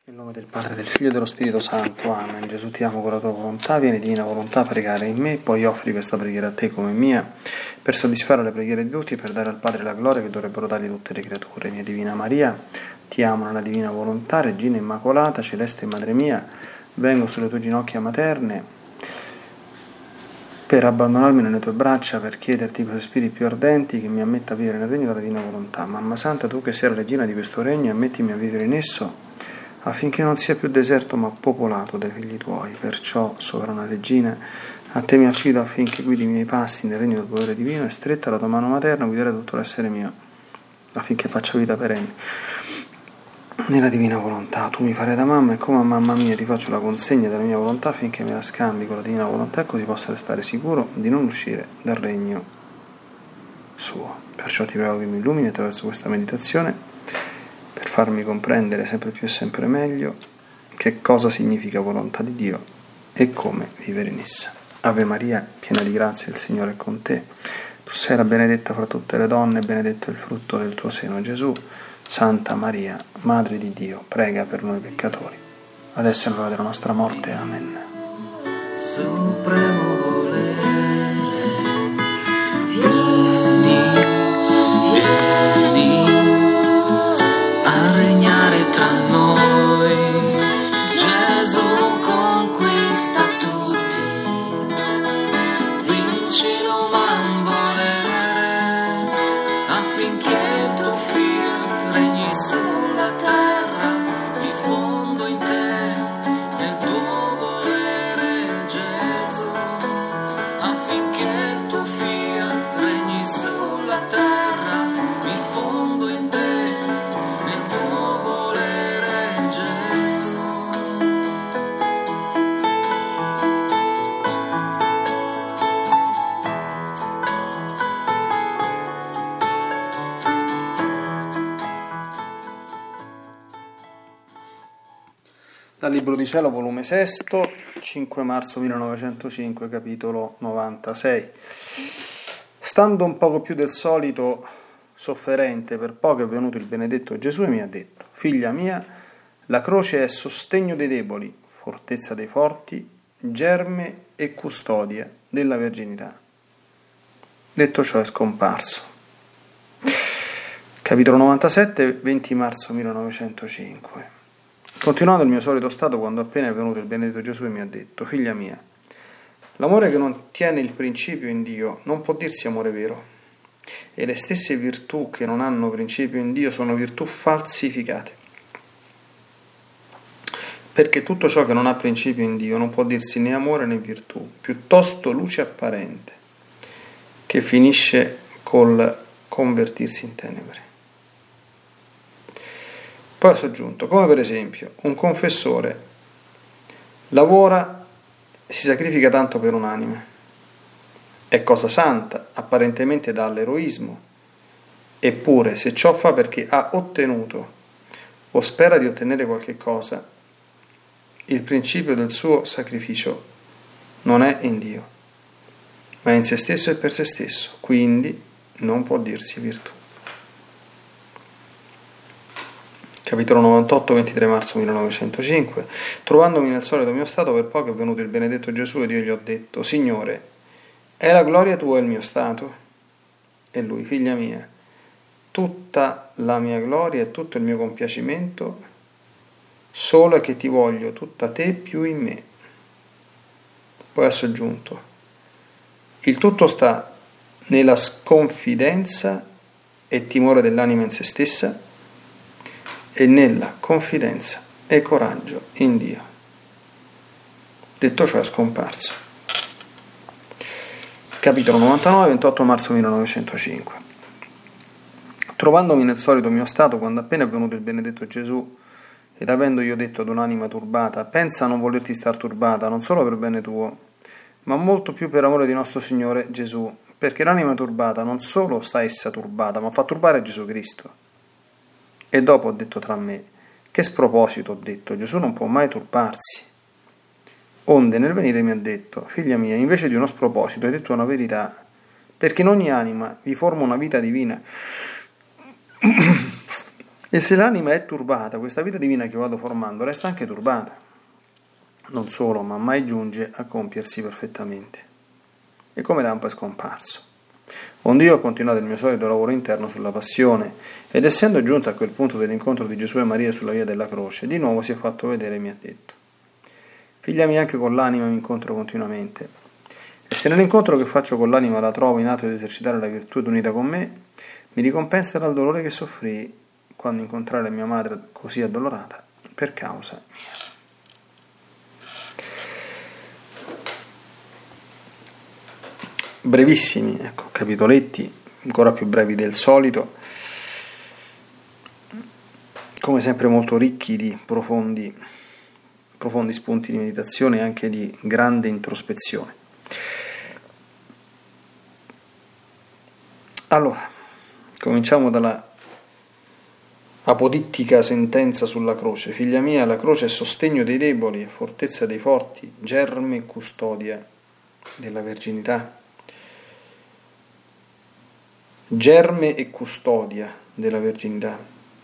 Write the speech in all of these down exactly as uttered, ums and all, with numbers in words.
Nel nome del Padre, del Figlio e dello Spirito Santo. Amen. Gesù, ti amo con la tua volontà, vieni divina volontà a pregare in me, poi offri questa preghiera a te come mia, per soddisfare le preghiere di tutti e per dare al Padre la gloria che dovrebbero dargli tutte le creature. Mia Divina Maria, ti amo nella divina volontà, Regina Immacolata, Celeste Madre mia, vengo sulle tue ginocchia materne per abbandonarmi nelle tue braccia, per chiederti con i spiriti più ardenti che mi ammetta a vivere nel regno della divina volontà. Mamma Santa, tu che sei la regina di questo regno, ammettimi a vivere in esso, affinché non sia più deserto ma popolato dai figli tuoi. Perciò, sovrana regina, a te mi affido affinché guidi i miei passi nel regno del potere divino e stretta la tua mano materna guidare tutto l'essere mio, affinché faccia vita perenne nella divina volontà. Tu mi farai da mamma e come a mamma mia ti faccio la consegna della mia volontà affinché me la scambi con la divina volontà e così possa restare sicuro di non uscire dal regno suo. Perciò ti prego che mi illumini attraverso questa meditazione per farmi comprendere sempre più e sempre meglio che cosa significa volontà di Dio e come vivere in essa. Ave Maria, piena di grazia, il Signore è con te. Tu sei la benedetta fra tutte le donne, benedetto è il frutto del tuo seno, Gesù. Santa Maria, Madre di Dio, prega per noi peccatori, adesso è l'ora della nostra morte. Amen. Supremo volere, vieni, vieni a regnare tra noi. Gesù conquista tutti, vinci lo man volere, affinché tuo figlio regni sulla terra. Mi fondo in te, nel tuo volere, Gesù, affinché tuo figlio regni sulla terra. Mi fondo in te, nel tuo volere, Gesù. Dal Libro di Cielo, volume sesto, cinque marzo millenovecentocinque, capitolo novantasei. Stando un poco più del solito sofferente, per poco è venuto il benedetto Gesù e mi ha detto: figlia mia, la croce è sostegno dei deboli, fortezza dei forti, germe e custodia della verginità. Detto ciò è scomparso. Capitolo novantasette, venti marzo millenovecentocinque. Continuando il mio solito stato, quando appena è venuto il benedetto Gesù e mi ha detto: figlia mia, l'amore che non tiene il principio in Dio non può dirsi amore vero, e le stesse virtù che non hanno principio in Dio sono virtù falsificate, perché tutto ciò che non ha principio in Dio non può dirsi né amore né virtù, piuttosto luce apparente, che finisce col convertirsi in tenebre. Poi ho soggiunto, come per esempio un confessore lavora e si sacrifica tanto per un'anima. È cosa santa, apparentemente dall'eroismo, eppure se ciò fa perché ha ottenuto o spera di ottenere qualche cosa, il principio del suo sacrificio non è in Dio, ma è in se stesso e per se stesso, quindi non può dirsi virtù. Capitolo novantotto, ventitré marzo millenovecentocinque. Trovandomi nel solito mio stato, per poco è venuto il benedetto Gesù ed io gli ho detto: Signore, è la gloria tua il mio stato? E lui: figlia mia, tutta la mia gloria e tutto il mio compiacimento solo è che ti voglio tutta te più in me. Poi ha soggiunto: il tutto sta nella sconfidenza e timore dell'anima in se stessa e nella confidenza e coraggio in Dio. Detto ciò è scomparso. Capitolo novantanove, ventotto marzo millenovecentocinque. Trovandomi nel solito mio stato, quando appena è venuto il benedetto Gesù, ed avendo io detto ad un'anima turbata: pensa a non volerti star turbata, non solo per bene tuo, ma molto più per amore di nostro Signore Gesù, perché l'anima turbata non solo sta essa turbata, ma fa turbare Gesù Cristo. E dopo ho detto tra me: che sproposito, ho detto, Gesù non può mai turbarsi. Onde nel venire mi ha detto: figlia mia, invece di uno sproposito hai detto una verità, perché in ogni anima vi forma una vita divina E se l'anima è turbata, questa vita divina che vado formando resta anche turbata. Non solo, ma mai giunge a compiersi perfettamente. E come lampo è scomparso. Onde io ho continuato il mio solito lavoro interno sulla passione, ed essendo giunto a quel punto dell'incontro di Gesù e Maria sulla via della croce, di nuovo si è fatto vedere e mi ha detto: figlia mia, anche con l'anima mi incontro continuamente, e se nell'incontro che faccio con l'anima la trovo in atto di esercitare la virtù ed unita con me, mi ricompenserà il dolore che soffrii quando incontrai mia madre così addolorata per causa mia. Brevissimi, ecco, capitoletti, ancora più brevi del solito, come sempre molto ricchi di profondi, profondi spunti di meditazione e anche di grande introspezione. Allora, cominciamo dalla apodittica sentenza sulla croce. Figlia mia, la croce è sostegno dei deboli, fortezza dei forti, germe e custodia della verginità. Germe e custodia della verginità,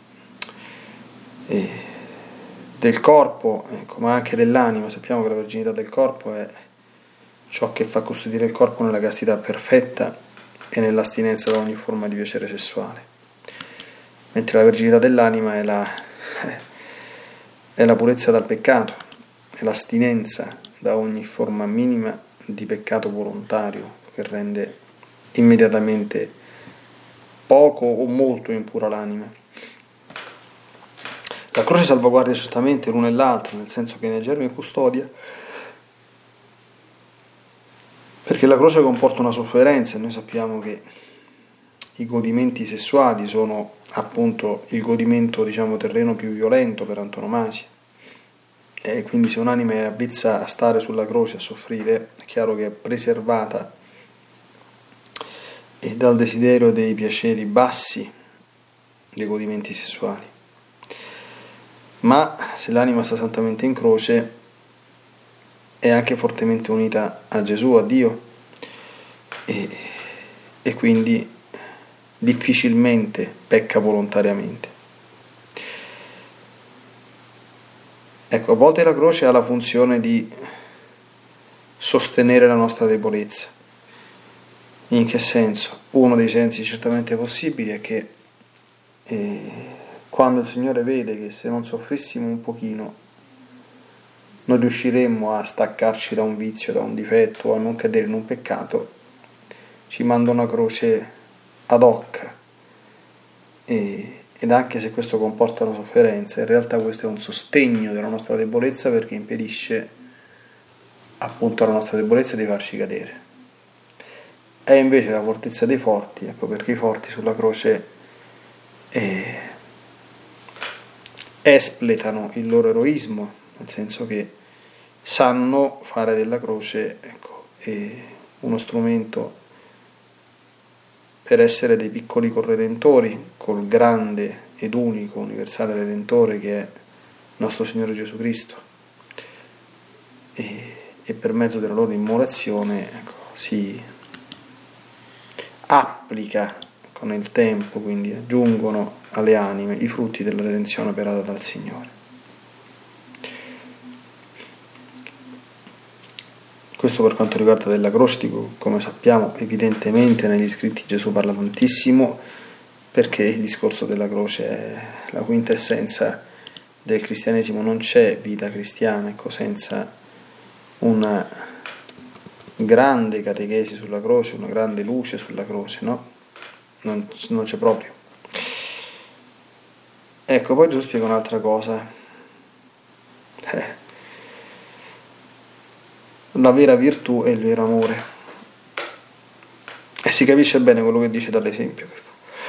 e del corpo, ecco, ma anche dell'anima. Sappiamo che la verginità del corpo è ciò che fa custodire il corpo nella castità perfetta e nell'astinenza da ogni forma di piacere sessuale, mentre la verginità dell'anima è la, è la purezza dal peccato, è l'astinenza da ogni forma minima di peccato volontario che rende immediatamente poco o molto impura l'anima. La croce salvaguardia certamente l'uno e l'altro, nel senso che ne germe e custodia, perché la croce comporta una sofferenza, e noi sappiamo che i godimenti sessuali sono appunto il godimento, diciamo, terreno più violento per antonomasia, e quindi se un'anima è avvezza a stare sulla croce a soffrire, è chiaro che è preservata e dal desiderio dei piaceri bassi, dei godimenti sessuali. Ma se l'anima sta santamente in croce è anche fortemente unita a Gesù, a Dio, e, e quindi difficilmente pecca volontariamente. Ecco, a volte la croce ha la funzione di sostenere la nostra debolezza. In che senso? Uno dei sensi certamente possibili è che eh, quando il Signore vede che se non soffrissimo un pochino non riusciremmo a staccarci da un vizio, da un difetto, o a non cadere in un peccato, ci manda una croce ad hoc, e, ed anche se questo comporta una sofferenza, in realtà questo è un sostegno della nostra debolezza, perché impedisce appunto alla nostra debolezza di farci cadere. È invece la fortezza dei forti, ecco perché i forti sulla croce eh, espletano il loro eroismo, nel senso che sanno fare della croce, ecco, eh, uno strumento per essere dei piccoli corredentori col grande ed unico universale Redentore che è nostro Signore Gesù Cristo, e, e per mezzo della loro immolazione, ecco, si applica con il tempo, quindi aggiungono alle anime i frutti della redenzione operata dal Signore. Questo per quanto riguarda della croce, come sappiamo, evidentemente negli scritti Gesù parla tantissimo, perché il discorso della croce è la quintessenza del cristianesimo. Non c'è vita cristiana, ecco, senza una grande catechesi sulla croce, una grande luce sulla croce, no? Non, non c'è proprio. Ecco, poi Gesù spiega un'altra cosa. Eh, la vera virtù è il vero amore. E si capisce bene quello che dice dall'esempio che fa.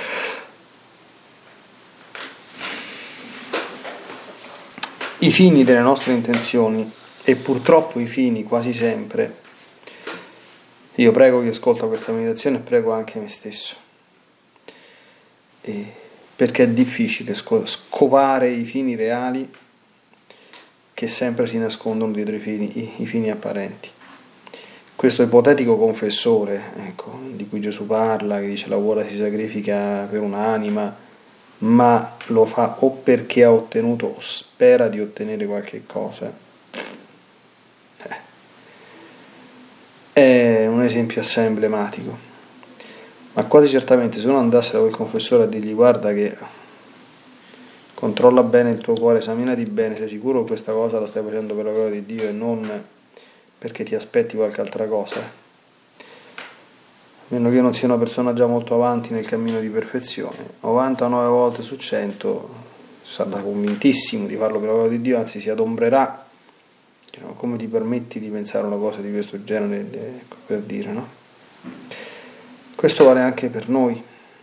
I fini delle nostre intenzioni, e purtroppo i fini quasi sempre, io prego chi ascolta questa meditazione e prego anche me stesso, e perché è difficile scovare i fini reali che sempre si nascondono dietro i fini, i, i fini apparenti. Questo ipotetico confessore, ecco, di cui Gesù parla, che dice la uova si sacrifica per un'anima, ma lo fa o perché ha ottenuto o spera di ottenere qualche cosa, eh. È un esempio assai emblematico. Ma quasi certamente se uno andasse da quel confessore a dirgli: guarda che controlla bene il tuo cuore, esaminati bene, sei sicuro che questa cosa la stai facendo per la gloria di Dio e non perché ti aspetti qualche altra cosa, a meno che io non sia una persona già molto avanti nel cammino di perfezione, novantanove volte su cento sarà convintissimo di farlo per la gloria di Dio, anzi si adombrerà. Come ti permetti di pensare una cosa di questo genere, per dire, no? Questo vale anche per noi.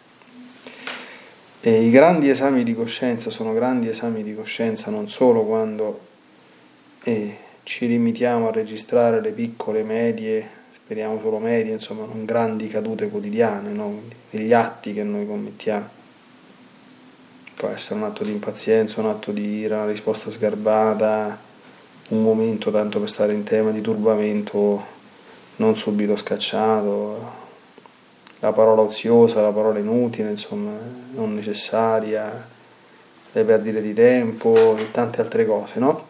E i grandi esami di coscienza sono grandi esami di coscienza non solo quando eh, ci limitiamo a registrare le piccole, medie, speriamo solo medie, insomma non grandi cadute quotidiane, no? Degli atti che noi commettiamo. Può essere un atto di impazienza, un atto di ira, una risposta sgarbata, un momento, tanto per stare in tema, di turbamento non subito scacciato, la parola oziosa, la parola inutile, insomma, non necessaria, le perdite di tempo e tante altre cose, no?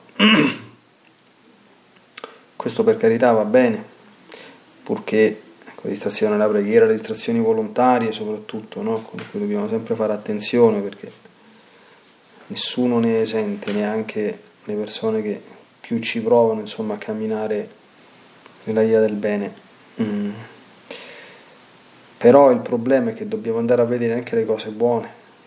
Questo per carità va bene, purché la distrazione alla preghiera, le distrazioni volontarie soprattutto, no? Con cui dobbiamo sempre fare attenzione, perché nessuno ne è esente, neanche le persone che più ci provano, insomma, a camminare nella via del bene. Mm. Però il problema è che dobbiamo andare a vedere anche le cose buone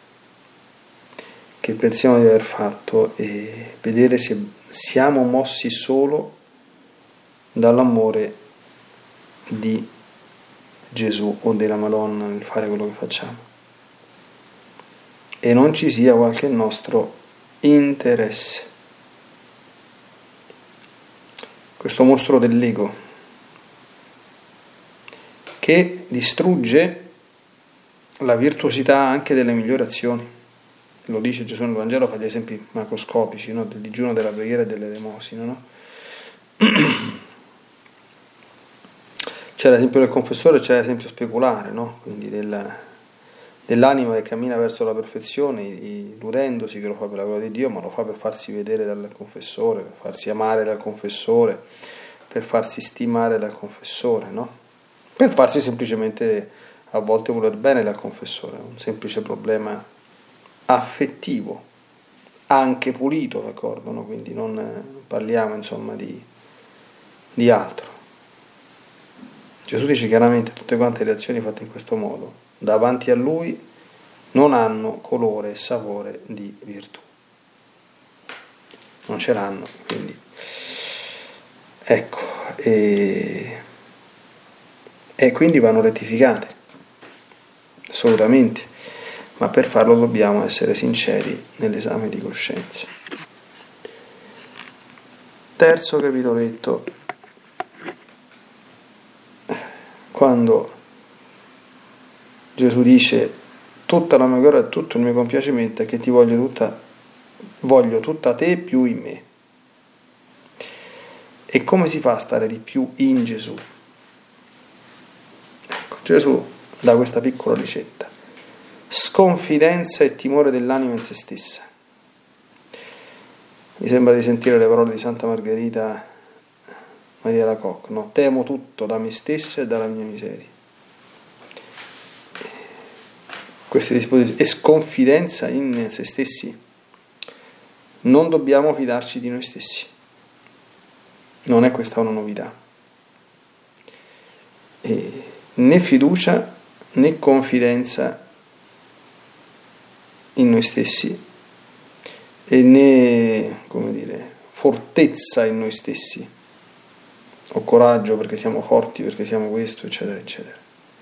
che pensiamo di aver fatto e vedere se siamo mossi solo dall'amore di Gesù o della Madonna nel fare quello che facciamo, e non ci sia qualche nostro interesse. Questo mostro dell'ego che distrugge la virtuosità anche delle migliori azioni. Lo dice Gesù nel Vangelo, fa gli esempi macroscopici, no? Del digiuno, della preghiera e dell'elemosina, no? C'è l'esempio del confessore, c'è l'esempio speculare, no? Quindi del, dell'anima che cammina verso la perfezione, illudendosi che lo fa per la gloria di Dio, ma lo fa per farsi vedere dal confessore, per farsi amare dal confessore, per farsi stimare dal confessore, no? Per farsi semplicemente a volte voler bene dal confessore, un semplice problema affettivo, anche pulito, d'accordo, no? Quindi non parliamo insomma di, di altro. Gesù dice chiaramente tutte quante le azioni fatte in questo modo davanti a Lui non hanno colore e sapore di virtù, non ce l'hanno, quindi ecco, e E quindi vanno rettificate, assolutamente, ma per farlo dobbiamo essere sinceri nell'esame di coscienza. Terzo capitoletto, quando Gesù dice: tutta la mia gloria e tutto il mio compiacimento è che ti voglio tutta, voglio tutta te più in me. E come si fa a stare di più in Gesù? Gesù dà questa piccola ricetta: sconfidenza e timore dell'anima in se stessa. Mi sembra di sentire le parole di Santa Margherita Maria Lacoque, no? Temo tutto da me stessa e dalla mia miseria. Queste disposizioni e sconfidenza in se stessi. Non dobbiamo fidarci di noi stessi. Non è questa una novità. E né fiducia né confidenza in noi stessi e né, come dire, fortezza in noi stessi o coraggio perché siamo forti, perché siamo questo, eccetera eccetera.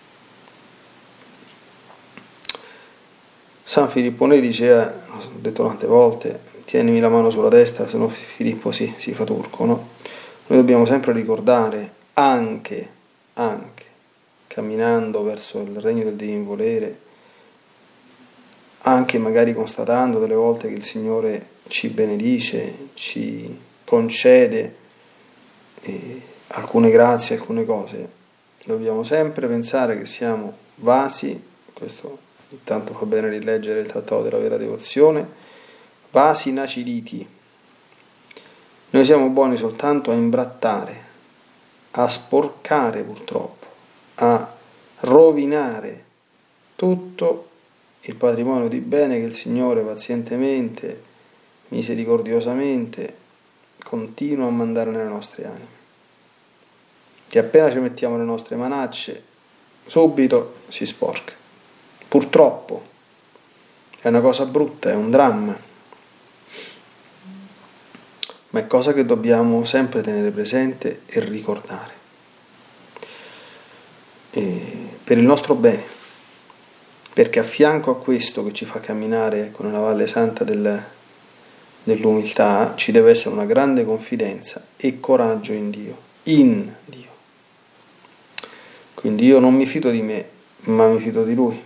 San Filippo Neri diceva, ho detto tante volte, tienimi la mano sulla destra, se no Filippo si, si fa turco, no? Noi dobbiamo sempre ricordare anche anche camminando verso il regno del divin volere, anche magari constatando delle volte che il Signore ci benedice, ci concede eh, alcune grazie, alcune cose, dobbiamo sempre pensare che siamo vasi, questo intanto fa bene rileggere il Trattato della vera devozione, vasi inaciditi. Noi siamo buoni soltanto a imbrattare, a sporcare purtroppo, a rovinare tutto il patrimonio di bene che il Signore pazientemente, misericordiosamente continua a mandare nelle nostre anime. Che appena ci mettiamo le nostre manacce, subito si sporca. Purtroppo è una cosa brutta, è un dramma, ma è cosa che dobbiamo sempre tenere presente e ricordare. E per il nostro bene, perché a fianco a questo che ci fa camminare con la Valle Santa del, dell'umiltà ci deve essere una grande confidenza e coraggio in Dio, in Dio. Quindi io non mi fido di me, ma mi fido di Lui.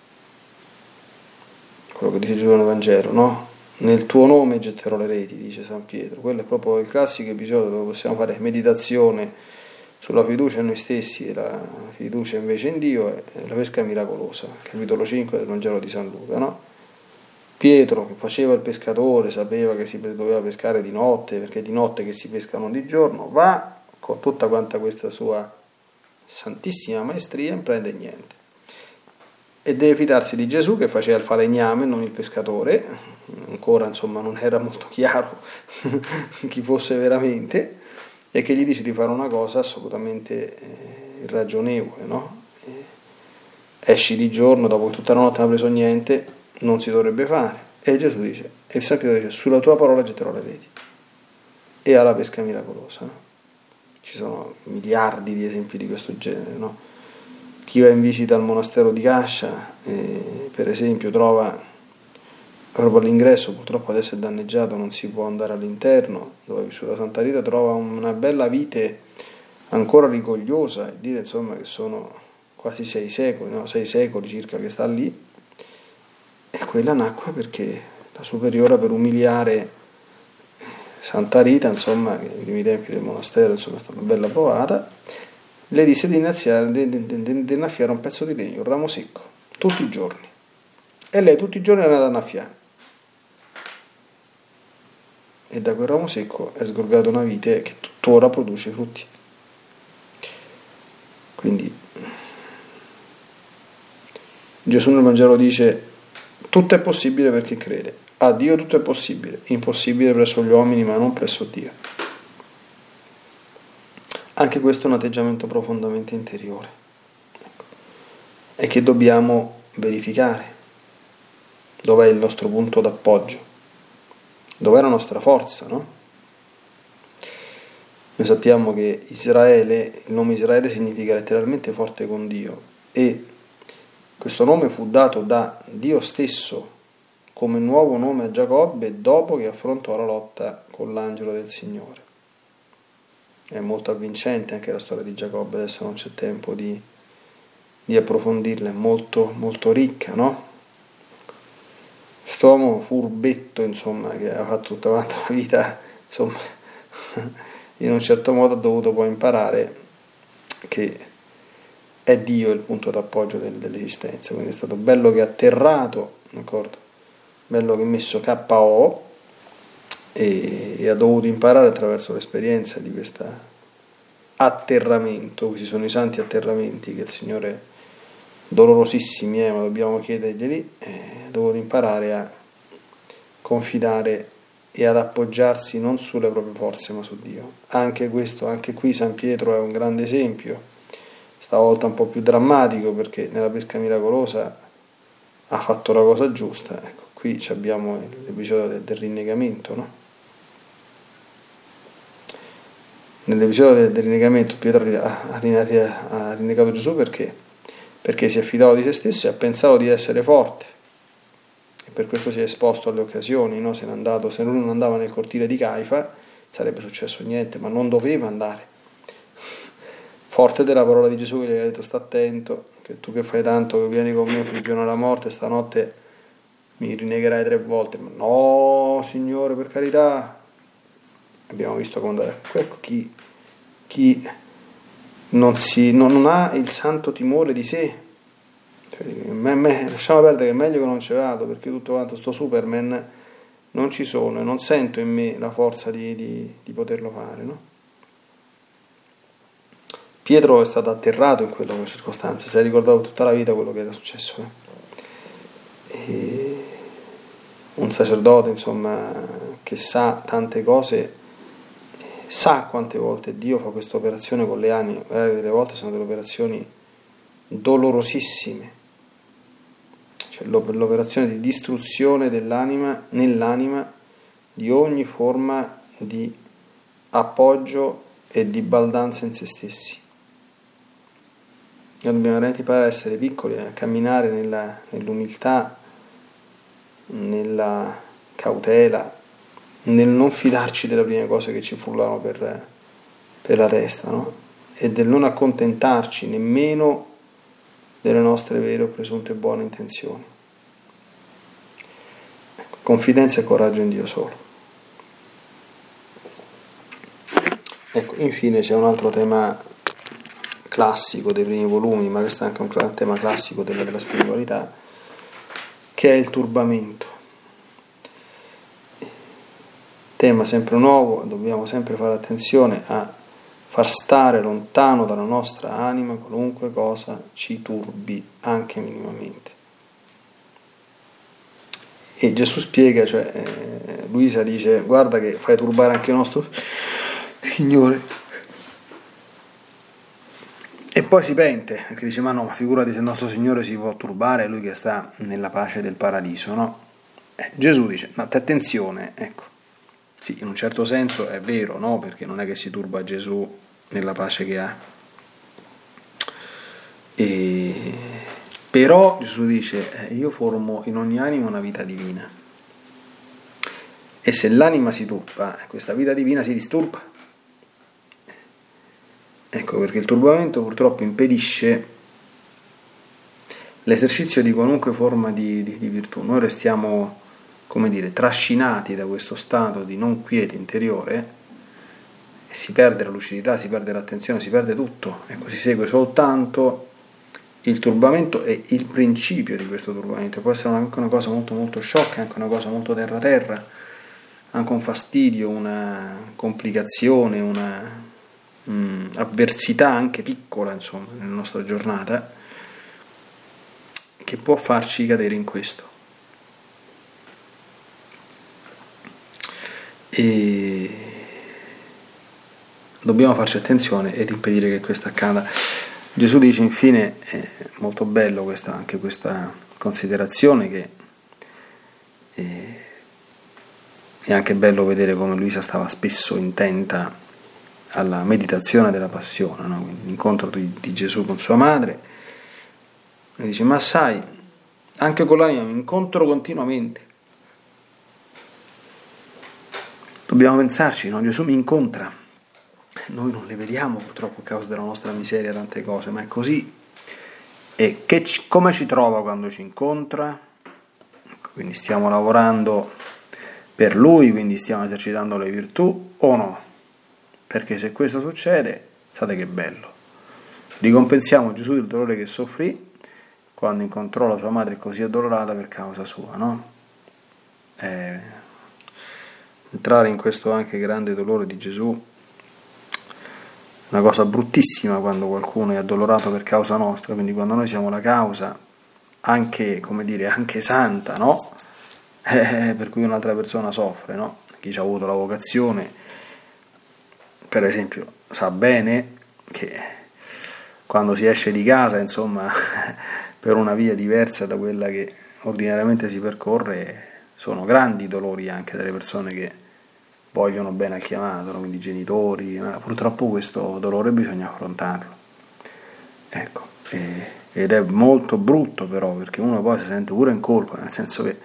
Quello che dice Gesù nel Vangelo, no? Nel tuo nome getterò le reti, dice San Pietro. Quello è proprio il classico episodio dove possiamo fare meditazione sulla fiducia in noi stessi e la fiducia invece in Dio, è la pesca miracolosa, capitolo cinque del Vangelo di San Luca, no? Pietro, che faceva il pescatore, sapeva che si doveva pescare di notte, perché è di notte che si pesca, non di giorno, va con tutta quanta questa sua santissima maestria, non prende niente. E deve fidarsi di Gesù che faceva il falegname, non il pescatore. Ancora insomma non era molto chiaro chi fosse veramente, e che gli dice di fare una cosa assolutamente eh, irragionevole, no? Eh, esci di giorno, dopo tutta la notte non ha preso niente, non si dovrebbe fare. E Gesù dice, e il San Pietro dice, sulla tua parola getterò le reti. E alla pesca miracolosa, no? Ci sono miliardi di esempi di questo genere, no? Chi va in visita al monastero di Cascia, eh, per esempio, trova proprio all'ingresso, purtroppo adesso è danneggiato, non si può andare all'interno, dove è vissuta Santa Rita, trova una bella vite ancora rigogliosa, e dire insomma che sono quasi sei secoli, no? sei secoli circa che sta lì, e quella nacque perché la superiora, per umiliare Santa Rita, insomma, che nei primi tempi del monastero insomma, è stata bella provata, le disse di innaffiare, di, di, di, di innaffiare un pezzo di legno, un ramo secco, tutti i giorni. E lei tutti i giorni è andata a innaffiare. E da quel ramo secco è sgorgata una vite che tuttora produce frutti. Quindi Gesù nel Vangelo dice: tutto è possibile per chi crede. A Dio tutto è possibile, impossibile presso gli uomini, ma non presso Dio. Anche questo è un atteggiamento profondamente interiore, ecco, e che dobbiamo verificare. Dov'è il nostro punto d'appoggio? Dov'è la nostra forza, no? Noi sappiamo che Israele, il nome Israele significa letteralmente forte con Dio, e questo nome fu dato da Dio stesso come nuovo nome a Giacobbe dopo che affrontò la lotta con l'angelo del Signore. È molto avvincente anche la storia di Giacobbe, adesso non c'è tempo di, di approfondirla, è molto, molto ricca, no? Quest'uomo furbetto, insomma, che ha fatto tutta quanta la vita, insomma, in un certo modo ha dovuto poi imparare che è Dio il punto d'appoggio del, dell'esistenza, quindi è stato bello che ha atterrato, d'accordo? Bello che ha messo K O e, e ha dovuto imparare attraverso l'esperienza di questo atterramento. Questi sono i santi atterramenti che il Signore, dolorosissimi, eh, ma dobbiamo chiederglieli, eh, ha dovuto imparare a confidare e ad appoggiarsi non sulle proprie forze ma su Dio. Anche questo, anche qui San Pietro è un grande esempio, stavolta un po' più drammatico perché nella pesca miracolosa ha fatto la cosa giusta. Ecco, qui abbiamo l'episodio del, del rinnegamento, no? Nell'episodio del, del rinnegamento Pietro ha, ha, ha rinnegato Gesù perché? Perché si è fidato di se stesso e ha pensato di essere forte, e per questo si è esposto alle occasioni, no? Se n'è andato, se lui non andava nel cortile di Caifa sarebbe successo niente, ma non doveva andare. Forte della parola di Gesù che gli ha detto: sta attento, che tu che fai tanto, che vieni con me, prigione alla morte, stanotte mi rinnegherai tre volte. Ma no, Signore, per carità. Abbiamo visto come andare. Ecco chi, chi non, si, non, non ha il santo timore di sé, Cioè, me, me, lasciamo perdere che è meglio che non ci vado, perché tutto quanto sto Superman non ci sono e non sento in me la forza di, di, di poterlo fare, no? Pietro è stato atterrato in quella circostanza, si è ricordato tutta la vita quello che era successo. Eh? E un sacerdote, insomma, che sa tante cose, sa quante volte Dio fa questa operazione con le anime, magari delle volte sono delle operazioni dolorosissime, cioè l'operazione di distruzione dell'anima, nell'anima, di ogni forma di appoggio e di baldanza in se stessi. Noi dobbiamo veramente imparare a essere piccoli, a camminare nella, nell'umiltà, nella cautela, nel non fidarci delle prime cose che ci frullano per, per la testa, no? E del non accontentarci nemmeno delle nostre vere o presunte buone intenzioni. Ecco, confidenza e coraggio in Dio solo. Ecco, infine c'è un altro tema classico dei primi volumi, ma questo è anche un tema classico della, della spiritualità, che è il turbamento. Tema sempre nuovo, dobbiamo sempre fare attenzione a far stare lontano dalla nostra anima qualunque cosa ci turbi anche minimamente. E Gesù spiega, cioè eh, Luisa dice: guarda che fai turbare anche il nostro Signore. E poi si pente, perché dice: ma no, figurati se il nostro Signore si può turbare, lui che sta nella pace del paradiso, no? Eh, Gesù dice: no, attenzione, ecco. Sì, in un certo senso è vero, no? Perché non è che si turba Gesù nella pace che ha. E... Però Gesù dice: eh, io formo in ogni anima una vita divina. E se l'anima si turba, questa vita divina si disturba. Ecco, perché il turbamento purtroppo impedisce l'esercizio di qualunque forma di, di, di virtù. Noi restiamo, come dire, trascinati da questo stato di non quiete interiore e si perde la lucidità, si perde l'attenzione, si perde tutto. Ecco, si segue soltanto il turbamento e il principio di questo turbamento. Può essere anche una cosa molto molto sciocca, anche una cosa molto terra-terra, anche un fastidio, una complicazione, una mh, avversità anche piccola, insomma, nella nostra giornata, che può farci cadere in questo. E dobbiamo farci attenzione ed impedire che questo accada. Gesù dice infine, è molto bello questa, anche questa considerazione, che è, è anche bello vedere come Luisa stava spesso intenta alla meditazione della passione, no? L'incontro di, di Gesù con sua madre. E dice: ma sai, anche con l'anima mi incontro continuamente. Dobbiamo pensarci, no? Gesù mi incontra. Noi non le vediamo purtroppo a causa della nostra miseria tante cose, ma è così. E che ci, come ci trova quando ci incontra? Quindi stiamo lavorando per Lui, quindi stiamo esercitando le virtù o no? Perché se questo succede, sapete che bello. Ricompensiamo Gesù del dolore che soffrì quando incontrò la sua madre così addolorata per causa sua, no? Eh, entrare in questo anche grande dolore di Gesù, una cosa bruttissima quando qualcuno è addolorato per causa nostra, quindi quando noi siamo la causa, anche, come dire, anche santa, no? Eh, per cui un'altra persona soffre, no? Chi ci ha avuto la vocazione, per esempio, sa bene che quando si esce di casa, insomma, per una via diversa da quella che ordinariamente si percorre, sono grandi dolori anche delle persone che vogliono bene al chiamato, no? Quindi i genitori, ma purtroppo questo dolore bisogna affrontarlo. Ecco, e, ed è molto brutto però, perché uno poi si sente pure in colpa, nel senso che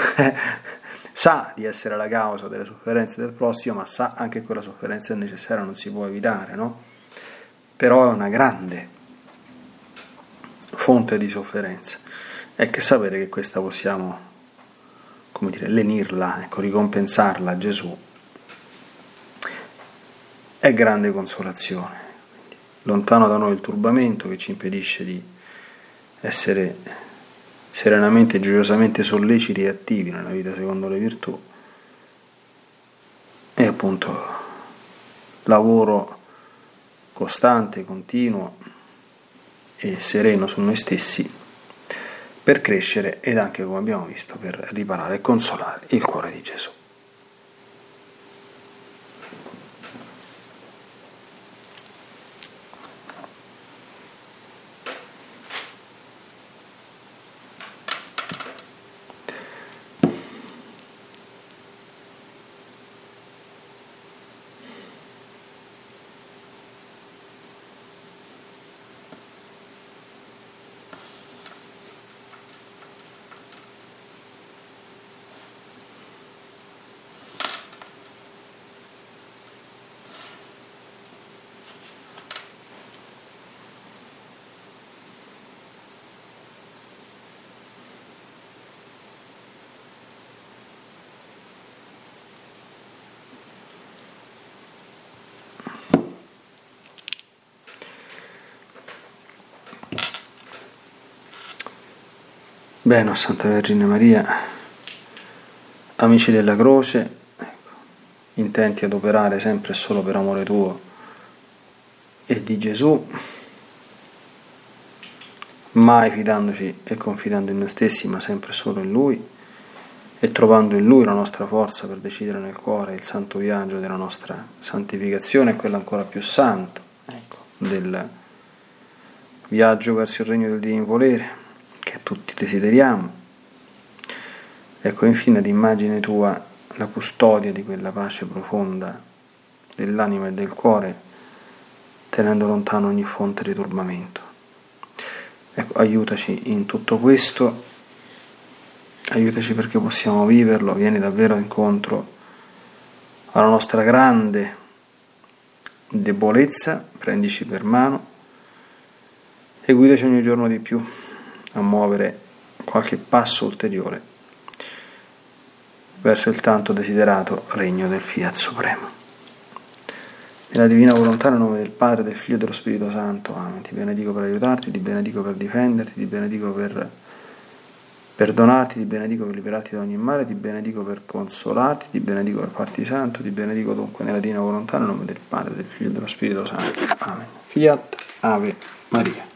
sa di essere la causa delle sofferenze del prossimo, ma sa anche che quella sofferenza è necessaria, non si può evitare, no? Però è una grande fonte di sofferenza. E che sapere che questa possiamo, come dire, lenirla, ecco, ricompensarla a Gesù, è grande consolazione. Quindi, lontano da noi il turbamento che ci impedisce di essere serenamente e gioiosamente solleciti e attivi nella vita secondo le virtù, e appunto lavoro costante, continuo e sereno su noi stessi per crescere ed anche, come abbiamo visto, per riparare e consolare il cuore di Gesù. Bene, Santa Vergine Maria, amici della croce, intenti ad operare sempre e solo per amore tuo e di Gesù, mai fidandoci e confidando in noi stessi, ma sempre solo in Lui, e trovando in Lui la nostra forza per decidere nel cuore il santo viaggio della nostra santificazione e quello ancora più santo, ecco, del viaggio verso il regno del divino volere, che tutti desideriamo. Ecco, infine, ad immagine tua, la custodia di quella pace profonda dell'anima e del cuore, tenendo lontano ogni fonte di turbamento. Ecco, aiutaci in tutto questo, aiutaci perché possiamo viverlo, vieni davvero incontro alla nostra grande debolezza, prendici per mano e guidaci ogni giorno di più a muovere qualche passo ulteriore verso il tanto desiderato regno del Fiat Supremo. Nella divina volontà, nel nome del Padre, del Figlio e dello Spirito Santo. Amen. Ti benedico per aiutarti, ti benedico per difenderti, ti benedico per perdonarti, ti benedico per liberarti da ogni male, ti benedico per consolarti, ti benedico per farti santo, ti benedico dunque nella divina volontà, nel nome del Padre, del Figlio e dello Spirito Santo. Amen. Fiat Ave Maria.